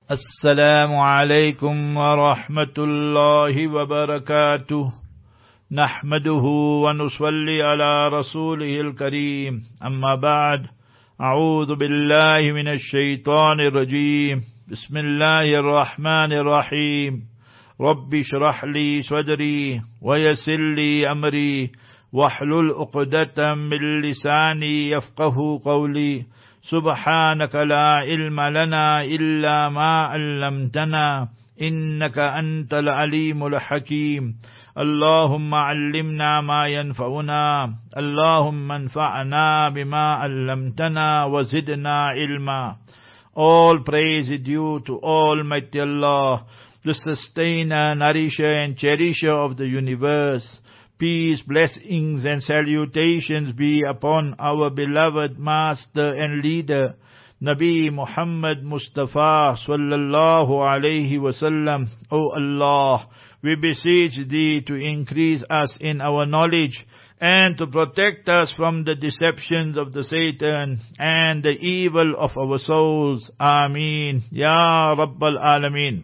السلام عليكم ورحمة الله وبركاته نحمده ونصلي على رسوله الكريم أما بعد أعوذ بالله من الشيطان الرجيم بسم الله الرحمن الرحيم رب اشرح لي صدري ويسر لي أمري واحلل عقدة من لساني يفقه قولي سبحانك لا علم لنا إلا ما علمتنا إنك أنت العليم الحكيم اللهم علمنا ما ينفعنا اللهم انفعنا بما علمتنا وزدنا علما. All praise is due to Almighty Allah, the sustainer, nourisher and cherisher of the universe. Peace, blessings and salutations be upon our beloved Master and Leader, Nabi Muhammad Mustafa sallallahu alayhi wasallam. O Allah, we beseech Thee to increase us in our knowledge and to protect us from the deceptions of the Satan and the evil of our souls. Ameen. Ya Rabbal Alameen.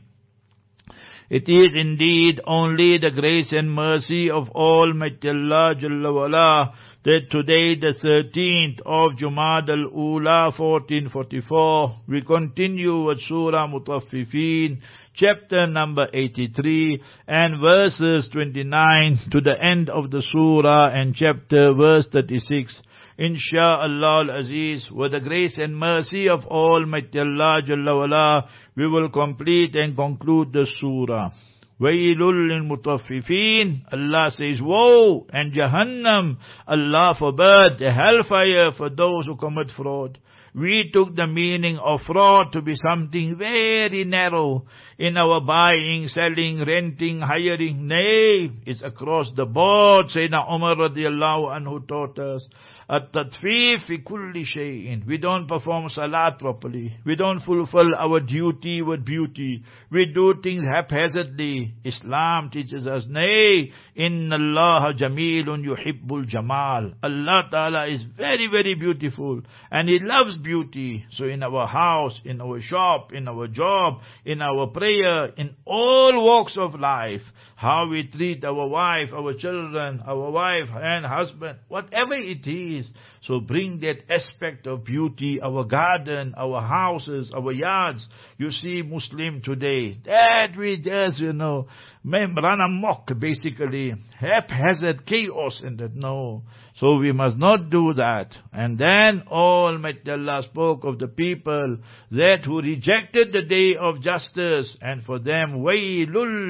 It is indeed only the grace and mercy of Almighty Allah Jalla wa'ala that today, the 13th of Jumada al-Ula 1444, we continue with Surah Mutaffifin, chapter number 83 and verses 29 to the end of the surah and chapter verse 36. Insha'Allah al-Aziz, with the grace and mercy of Almighty Allah Jalla wa'ala, we will complete and conclude the surah. Wailul lil mutaffifin, Allah says, woe, and Jahannam, Allah forbid, the hellfire for those who commit fraud. We took the meaning of fraud to be something very narrow in our buying, selling, renting, hiring. Nay, it's across the board. Sayyidina Umar radiallahu anhu taught us, at-tatfif fi kulli shay'in. We don't perform salat properly. We don't fulfill our duty with beauty. We do things haphazardly. Islam teaches us, nay, inna Allah jamilun yuhibbul jamal. Allah Ta'ala is very, very beautiful and He loves beauty. So in our house, in our shop, in our job, in our prayer, in all walks of life, how we treat our wife, our children, our wife and husband, whatever it is. So bring that aspect of beauty, our garden, our houses, our yards. You see Muslim today, that we just, run amok, basically, haphazard chaos in that. No. So we must not do that. And then Almighty Allah spoke of the people that who rejected the day of justice, and for them, wailul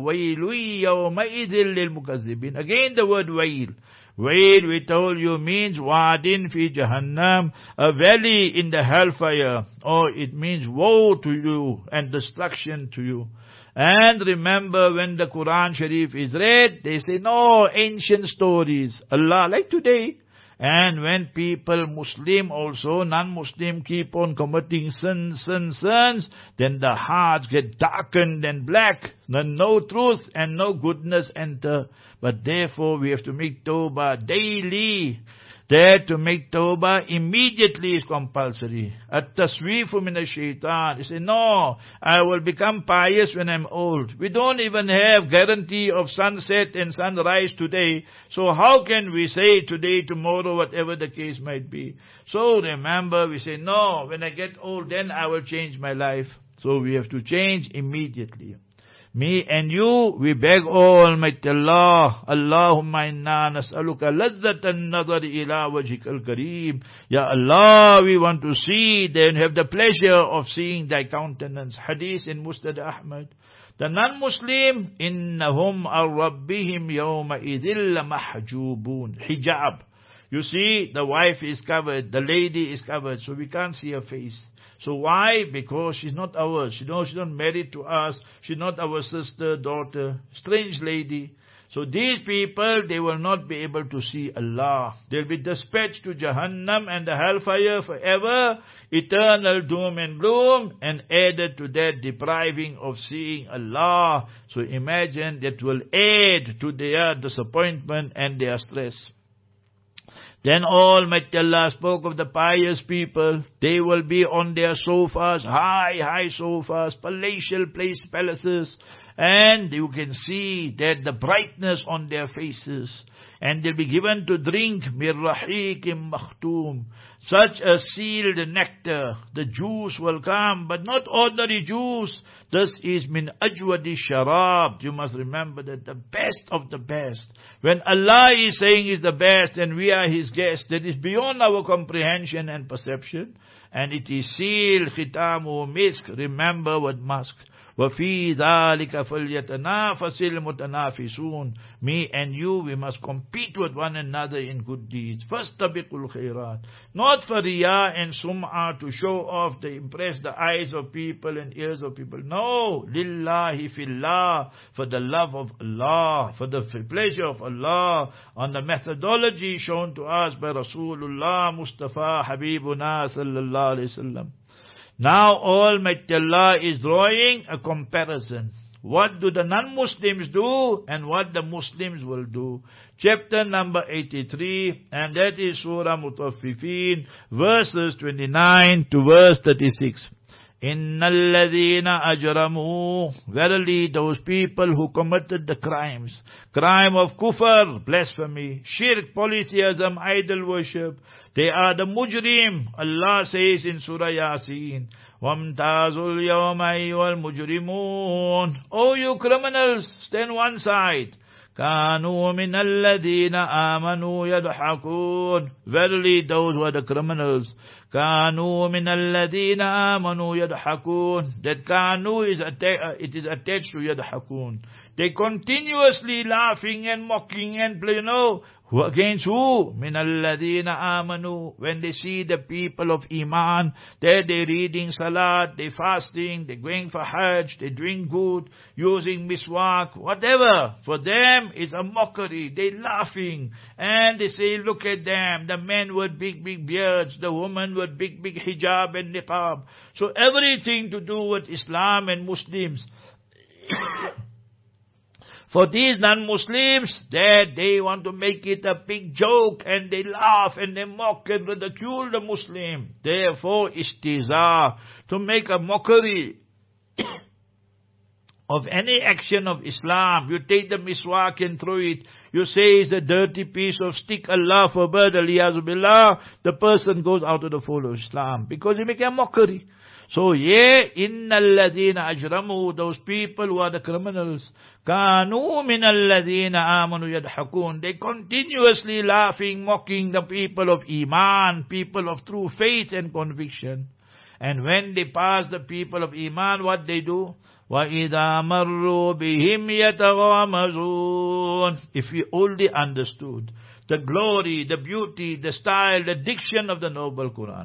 yawma'idhil lil mukazzibin. Again the word wail. Wail, we told you, means wadin fi jahannam, a valley in the hellfire, or it means woe to you and destruction to you. And remember, when the Quran Sharif is read, they say, no, ancient stories. Allah, like today. And when people, Muslim also, non-Muslim, keep on committing sins, then the hearts get darkened and black. Then no truth and no goodness enter. But therefore we have to make tawbah daily. That to make tawbah immediately is compulsory. At-tasweefu min ash-shaytan. You say, no, I will become pious when I'm old. We don't even have guarantee of sunset and sunrise today. So how can we say today, tomorrow, whatever the case might be? So remember, we say, no, when I get old, then I will change my life. So we have to change immediately. Me and you, we beg Almighty Allah, Allahumma inna nas'aluka ladhatan nadhari ila wajhikal kareem. Ya Allah, we want to see, then have the pleasure of seeing Thy countenance. Hadith in Musnad Ahmad. The non-Muslim, innahum ar-rabbihim yawma idhil mahjubun. Hijab. You see, the wife is covered, the lady is covered, so we can't see her face. So why? Because she's not ours. She's not married to us. She's not our sister, daughter, strange lady. So these people, they will not be able to see Allah. They'll be dispatched to Jahannam and the hellfire forever, eternal doom and gloom, and added to that depriving of seeing Allah. So imagine that will add to their disappointment and their stress. Then Almighty Allah spoke of the pious people. They will be on their sofas, high sofas, palatial palaces, and you can see that the brightness on their faces. And they'll be given to drink mir rahiqim makhtum, such a sealed nectar. The juice will come, but not ordinary juice. This is min ajwadi sharab. You must remember that the best of the best. When Allah is saying is the best and we are His guests, that is beyond our comprehension and perception. And it is sealed, khitamu misk. Remember what musk. وَفِي ذَلِكَ فَلْيَتَنَافَسِ الْمُتَنَافِسُونَ. Me and you, we must compete with one another in good deeds. فَاسْتَبِقُوا الْخَيْرَاتِ. Not for riyā and sum'ah, to show off, to impress the eyes of people and ears of people. No, lillahi fillah, for the love of Allah, for the pleasure of Allah, on the methodology shown to us by Rasulullah Mustafa Habibuna sallallahu alayhi wasallam. Now Almighty Allah is drawing a comparison. What do the non-Muslims do and what the Muslims will do? Chapter number 83, and that is Surah Mutaffifin, verses 29 to verse 36. Innal ladhina ajramu, verily those people who committed the crime of kufr, blasphemy, shirk, polytheism, idol worship, they are the mujrim. Allah says in Surah Yasin, وَامْتَازُوا الْيَوْمَ أَيُّهَا الْمُجْرِمُونَ. Oh, you criminals, stand one side. كَانُوا مِنَ الَّذِينَ آمَنُوا يَضْحَكُونَ. Verily those were the criminals. كَانُوا مِنَ الَّذِينَ آمَنُوا يَضْحَكُونَ. That كَانُوا it is attached to يَضْحَكُونَ. They continuously laughing and mocking and against who? مِنَ الَّذِينَ آمَنُوا. When they see the people of Iman, they're reading Salat, they fasting, they're going for Hajj, they doing good, using miswak, whatever. For them, it's a mockery. They're laughing. And they say, look at them. The men with big beards, the women with big hijab and niqab. So everything to do with Islam and Muslims. For these non-Muslims, that they want to make it a big joke and they laugh and they mock and ridicule the Muslim. Therefore, istiza, to make a mockery of any action of Islam. You take the miswak and throw it. You say it's a dirty piece of stick. Allah forbid, aliyazu billah, the person goes out of the fold of Islam because he make a mockery. So, innal ladhina ajramu, those people who are the criminals, kanu min alladhina amanu yadhakun. They continuously laughing, mocking the people of Iman, people of true faith and conviction. And when they pass the people of Iman, what they do? وَإِذَا مَرُّوا بِهِمْ يَتَغَامَزُونَ. If we only understood the glory, the beauty, the style, the diction of the noble Quran.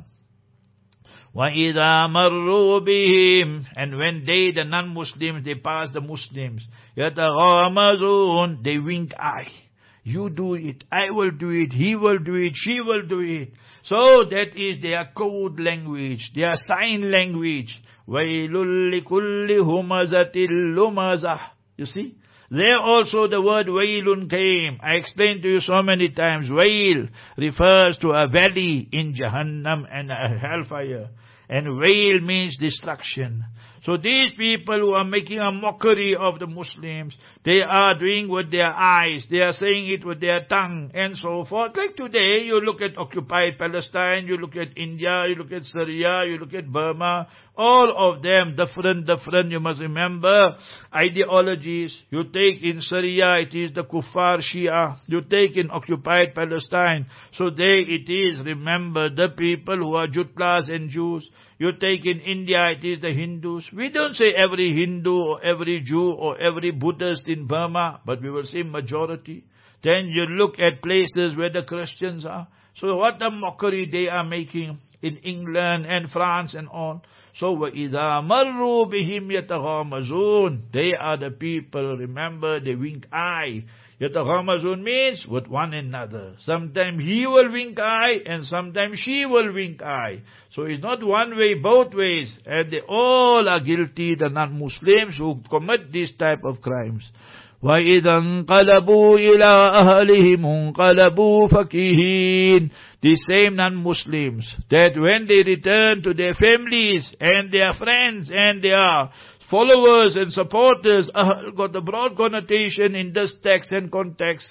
وَإِذَا مَرُّوا بِهِمْ. And when they, the non-Muslims, they pass the Muslims, يَتَغَامَزُونَ. They wink eye. You do it, I will do it, he will do it, she will do it. So that is their code language, their sign language. وَيْلٌ لِكُلِّ هُمَزَةٍ لُمَزَةٍ. You see? There also the word wailun came. I explained to you so many times. Wail refers to a valley in Jahannam and a hellfire. And wail means destruction. So these people who are making a mockery of the Muslims, they are doing with their eyes, they are saying it with their tongue, and so forth. Like today, you look at occupied Palestine, you look at India, you look at Syria, you look at Burma, all of them different, you must remember, ideologies. You take in Syria, it is the Kuffar Shia. You take in occupied Palestine, so there it is, remember, the people who are Jutlas and Jews. You take in India, it is the Hindus. We don't say every Hindu or every Jew or every Buddhist in Burma, but we will say majority. Then you look at places where the Christians are. So what a mockery they are making in England and France and all. So وَإِذَا مَرُّوا بِهِمْ يَتَغَامَزُونَ. They are the people, remember, they wink eye. Yataghamazun means with one another. Sometimes he will wink eye and sometimes she will wink eye. So it's not one way, both ways. And they all are guilty, the non-Muslims who commit this type of crimes. وَإِذَا انْقَلَبُوا إِلَىٰ أَهْلِهِمُ انْقَلَبُوا فَكِهِينَ. The same non-Muslims, that when they return to their families and their friends and their followers and supporters, got the broad connotation in this text and context.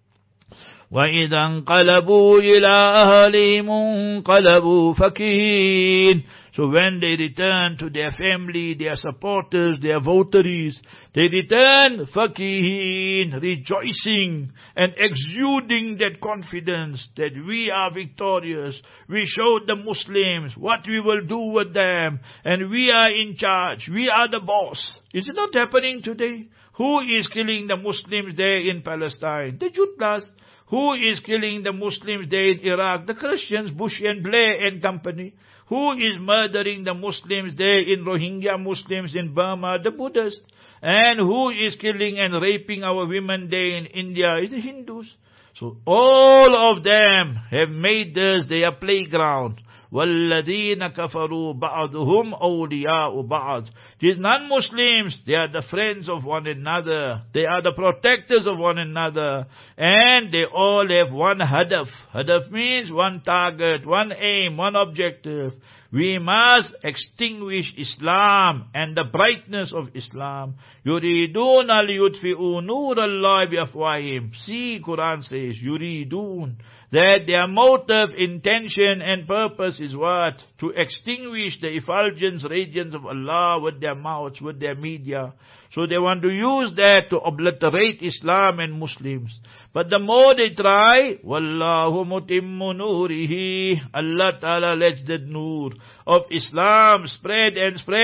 وَإِذَا انْقَلَبُوا إِلَىٰ أَهْلِهِمُ انْقَلَبُوا فَكِهِينَ. So when they return to their family, their supporters, their votaries, they return fakihin, rejoicing and exuding that confidence that we are victorious. We showed the Muslims what we will do with them, and we are in charge. We are the boss. Is it not happening today? Who is killing the Muslims there in Palestine? The Jutlas. Who is killing the Muslims there in Iraq? The Christians, Bush and Blair and company. Who is murdering the Muslims there in Rohingya Muslims in Burma? The Buddhists. And who is killing and raping our women there in India? Is the Hindus. So all of them have made this their playground. وَالَّذِينَ كَفَرُوا بَعْضُهُمْ أَوْلِيَاءُ بَعْضٍ. These non-Muslims, they are the friends of one another. They are the protectors of one another. And they all have one hadaf. Hadaf means one target, one aim, one objective. We must extinguish Islam and the brightness of Islam. يُرِيدُونَ لِيُطْفِئُوا نُورَ اللَّهِ بِأَفْوَاهِهِمْ. See, Quran says, يُرِيدُونَ. That their motive, intention and purpose is what? To extinguish the effulgence, radiance of Allah with their mouths, with their media. So they want to use that to obliterate Islam and Muslims. But the more they try, Wallahu mutimmu nurihi, Allah Ta'ala lets the nur of Islam spread,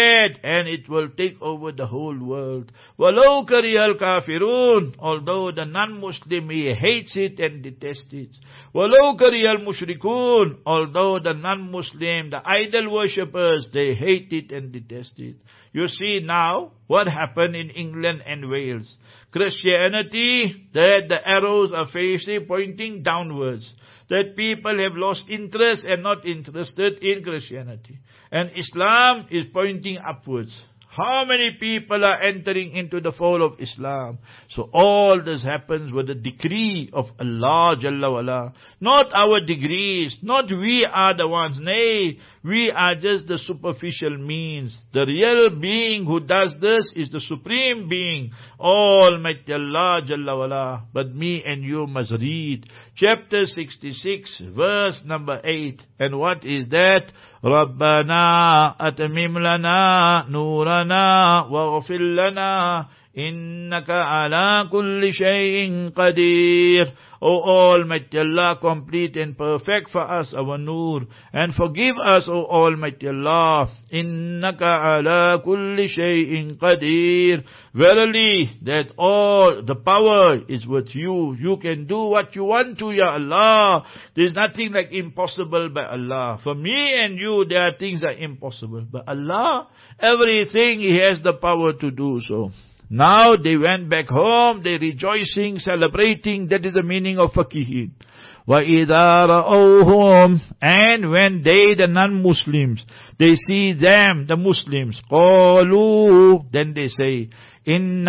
and it will take over the whole world. Walau karihal kafirun, although the non-Muslim, he hates it and detests it. Walau karihal mushrikun, although the non-Muslim, the idol worshippers, they hate it and detest it. You see now what happened in England and Wales. Christianity, that the arrows are facing, pointing downwards. That people have lost interest and not interested in Christianity. And Islam is pointing upwards. How many people are entering into the fold of Islam? So all this happens with the decree of Allah Jalla wala. Not our degrees, not we are the ones. Nay, we are just the superficial means. The real being who does this is the Supreme Being, Almighty Allah Jalla wala. But me and you must read chapter 66, verse number 8. And what is that? رَبَّنَا أَتْمِمْ لَنَا نُورَنَا وَاغْفِرْ لَنَا إِنَّكَ عَلَى كُلِّ شَيْءٍ قَدِيرٌ. O Almighty Allah, complete and perfect for us our nur, and forgive us, O Almighty Allah. إِنَّكَ عَلَى كُلِّ شَيْءٍ قَدِيرٌ. Verily, that all the power is with you. You can do what you want to, Ya Allah. There is nothing like impossible by Allah. For me and you, there are things that are impossible. But Allah, everything He has the power to do so. Now they went back home, they rejoicing, celebrating. That is the meaning of fakihin. وَإِذَا رَأَوْهُمْ. And when they, the non-Muslims, they see them, the Muslims, قَالُوا. Then they say, إِنَّ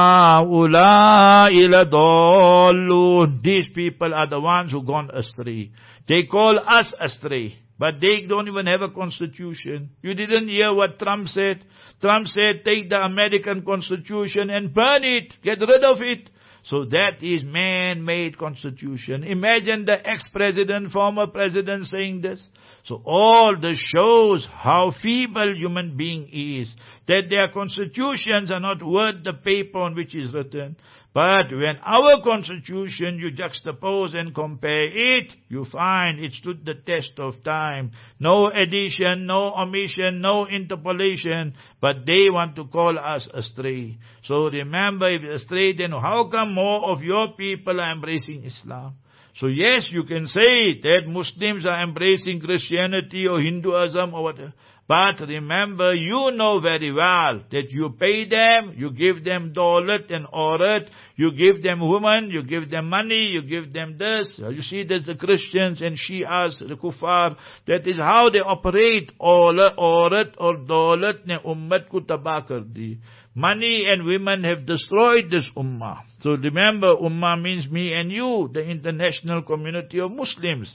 هَؤُلَاءِ لَضَالُّونَ. These people are the ones who gone astray. They call us astray. But they don't even have a constitution. You didn't hear what Trump said? Trump said, take the American constitution and burn it. Get rid of it. So that is man-made constitution. Imagine the ex-president, former president saying this. So all this shows how feeble human being is. That their constitutions are not worth the paper on which is written. But when our constitution, you juxtapose and compare it, you find it stood the test of time. No addition, no omission, no interpolation, but they want to call us astray. So remember, if astray, then how come more of your people are embracing Islam? So yes, you can say that Muslims are embracing Christianity or Hinduism or whatever. But remember, you know very well that you pay them, you give them daulat and aurat, you give them women, you give them money, you give them this. You see, there's the Christians and Shias, the Kuffar. That is how they operate. Aurat or daulat ne ummat ko tabah kar di. Money and women have destroyed this ummah. So remember, ummah means me and you, the international community of Muslims.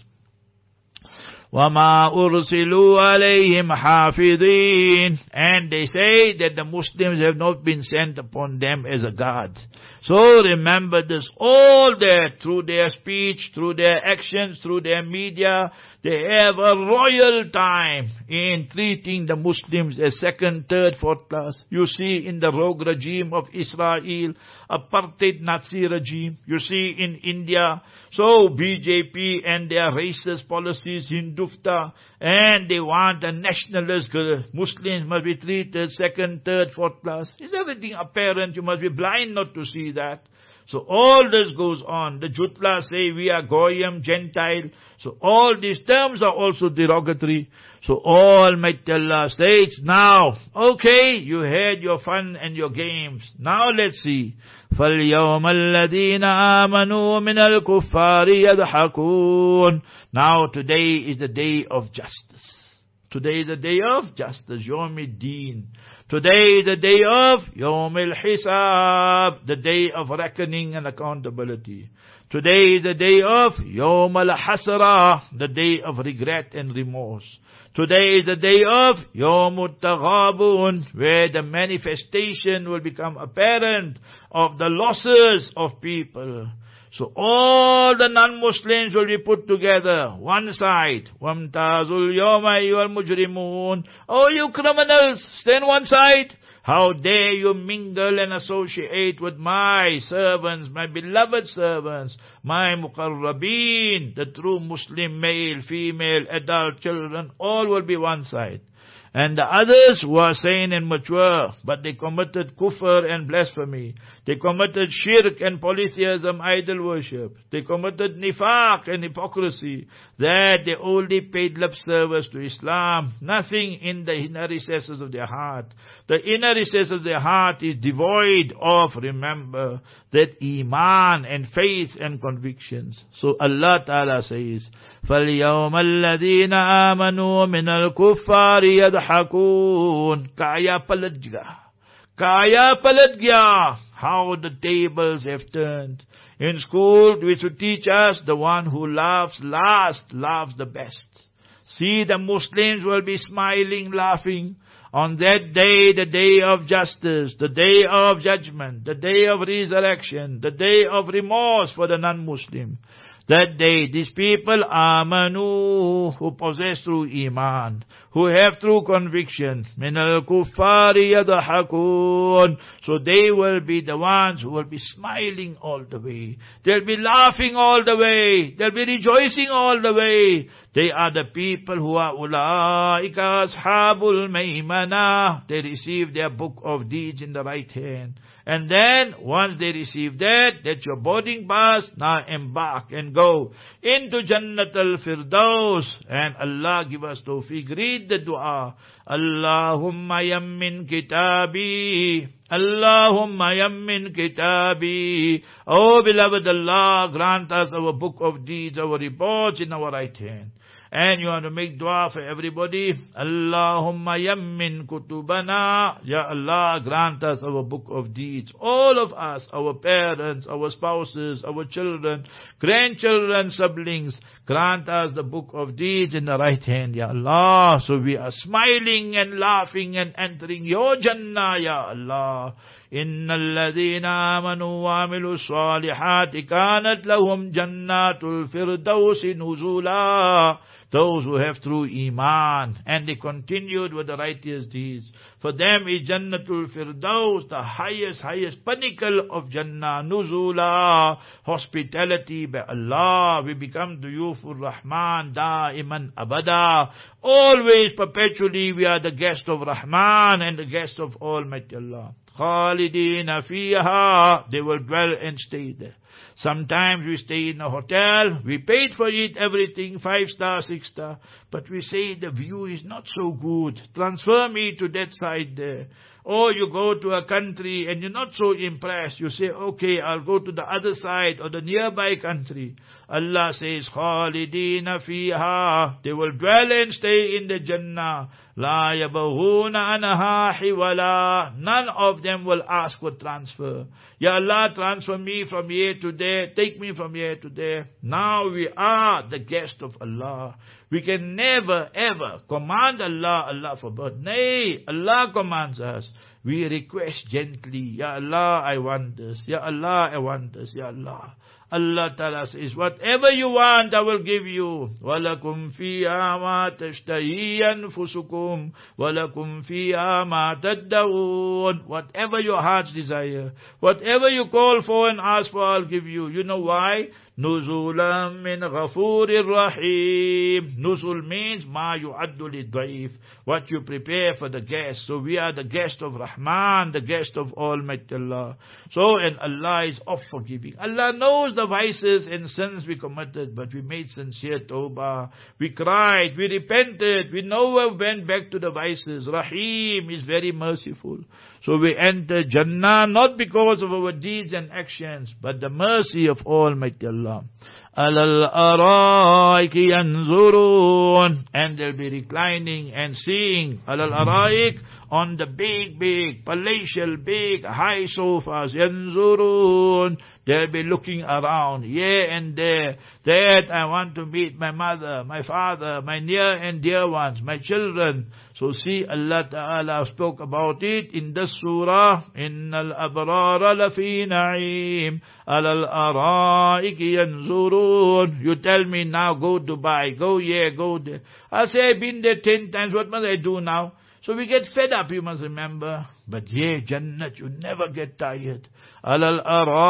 وَمَا أُرْسِلُوا عَلَيْهِمْ حَافِظِينَ. And they say that the Muslims have not been sent upon them as a guard. So remember this, all that through their speech, through their actions, through their media, they have a royal time in treating the Muslims as second, third, fourth class. You see in the rogue regime of Israel, apartheid Nazi regime. You see in India, so BJP and their racist policies, Hindutva, and they want the nationalist Muslims must be treated second, third, fourth class. Is everything apparent? You must be blind not to see that. So all this goes on. The Jutla say we are Goyim, Gentile. So all these terms are also derogatory. So Almighty Allah states, now, okay, you had your fun and your games. Now let's see. فَالْيَوْمَ الَّذِينَ آمَنُوا مِنَ الْكُفَّارِ يَضْحَكُونَ. Now today is the day of justice. Today is the day of justice, Yawm al-Din. Today is the day of Yawm al-Hisab, the day of reckoning and accountability. Today is the day of Yawm al-Hasra, the day of regret and remorse. Today is the day of Yawm al-Taghabun, where the manifestation will become apparent of the losses of people. So all the non-Muslims will be put together, one side. وَامْتَازُوا الْيَوْمَ أَيُّهَا الْمُجْرِمُونَ. Oh, you criminals, stand one side. How dare you mingle and associate with my servants, my beloved servants, my muqarrabeen, the true Muslim male, female, adult, children, all will be one side. And the others who are sane and mature, but they committed kufr and blasphemy. They committed shirk and polytheism, idol worship. They committed nifaq and hypocrisy. That they only paid lip service to Islam. Nothing in the inner recesses of their heart. The inner recesses of their heart is devoid of, remember, that iman and faith and convictions. So Allah Ta'ala says, فَالْيَوْمَ الَّذِينَ آمَنُوا مِنَ الْكُفَّارِ يَضْحَكُونَ. Kaya palat gaya. Kaya palat gaya. How the tables have turned. In school, we should teach us the one who laughs last, laughs the best. See, the Muslims will be smiling, laughing. On that day, the day of justice, the day of judgment, the day of resurrection, the day of remorse for the non-Muslim. That day, these people, amanu, who possess true iman, who have true conviction, min al-kuffari yadhakun. So they will be the ones who will be smiling all the way. They'll be laughing all the way. They'll be rejoicing all the way. They are the people who are ulaika ashabul maymana. They receive their book of deeds in the right hand. And then, once they receive that, that's your boarding pass, now embark and go into Jannat al-Firdaus. And Allah give us tawfiq. Read the dua. Allahumma yammin kitabi. Allahumma yammin kitabi. Oh beloved Allah, grant us our book of deeds, our reports in our right hand. And you want to make dua for everybody. Allahumma yammin kutubana. Ya Allah, grant us our book of deeds. All of us, our parents, our spouses, our children, grandchildren, siblings, grant us the book of deeds in the right hand, Ya Allah. So we are smiling and laughing and entering your Jannah, Ya Allah. إن الذين آمنوا وعملوا الصالحات كانت لهم جنات الفردوس نزلا. Those who have true iman and they continued with the righteous deeds, for them is Jannatul Firdaus, the highest pinnacle of Jannah, Nuzula, hospitality by Allah. We become Duyufur Rahman, Da'iman Abada. Always, perpetually, we are the guest of Rahman and the guest of Almighty Allah. Khalidina fiha, they will dwell and stay there. Sometimes we stay in a hotel, we paid for it, everything, 5-star, 6 Kazakhstan, but we say the view is not so good. Transfer me to that side there. Or you go to a country and you're not so impressed. You say, okay, I'll go to the other side or the nearby country. Allah says, Khalidina fiha. They will dwell and stay in the Jannah. La yabghuna anha hiwala. None of them will ask for transfer. Ya Allah, transfer me from here to there. Take me from here to there. Now we are the guest of Allah. We can never ever command Allah, Allah forbid. Nay, Allah commands us. We request gently, Ya Allah, I want this. Ya Allah, I want this. Ya Allah. Allah Ta'ala says, whatever you want, I will give you. وَلَكُمْ فِيهَا مَا تَشْتَهِي أَنفُسُكُمْ وَلَكُمْ فِيهَا مَا تَدَّعُونَ. Whatever your hearts desire, whatever you call for and ask for, I'll give you. You know why? نُزُولًا مِّنْ غَفُورٍ رَحِيمٍ. Nuzul means مَا يُعَدُّ لِلضَّيْفِ. What you prepare for the guest. So we are the guest of Rahman, the guest of Almighty Allah. So, and Allah is of forgiving. Allah knows the vices and sins we committed, but we made sincere tawbah. We cried, we repented, we never went back to the vices. Rahim is very merciful. So we enter Jannah not because of our deeds and actions, but the mercy of Almighty Allah. Alal araik yanzurun, and they'll be reclining and seeing alal araik, on the big palatial big high sofas. Yanzurun, they'll be looking around here and there. That I want to meet my mother, my father, my near and dear ones, my children. So see, Allah Ta'ala spoke about it in this surah. Innal abrara lafi na'im alal araiki yanzurun. You tell me now, go Dubai, go here, go there. I'll say I've been there 10 times, what must I do now? So we get fed up, you must remember. But yeah, Jannat, you never get tired. Alal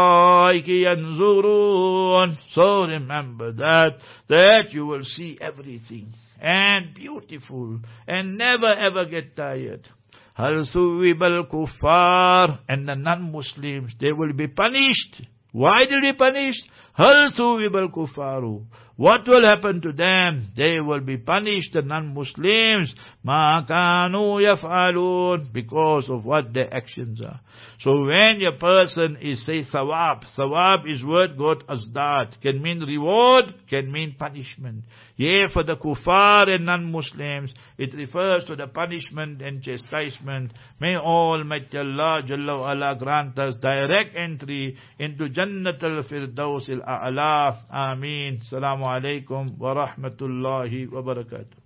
araiki yanzurun. So remember that you will see everything. And beautiful. And never ever get tired. Hal suwibal kuffar. And the non-Muslims, they will be punished. Why will they be punished? Hal suwibal kuffaru. What will happen to them? They will be punished, the non-Muslims. Ma kanu yaf'alun. Because of what their actions are. So when a person is, say, thawab. Thawab is word got asdat. Can mean reward, can mean punishment. Yeah, for the kuffar and non-Muslims, it refers to the punishment and chastisement. May Almighty Allah Jalla wa Ala grant us direct entry into Jannatul Firdaus al-A'la. Ameen. Assalamu alaikum wa rahmatullahi wa barakatuh.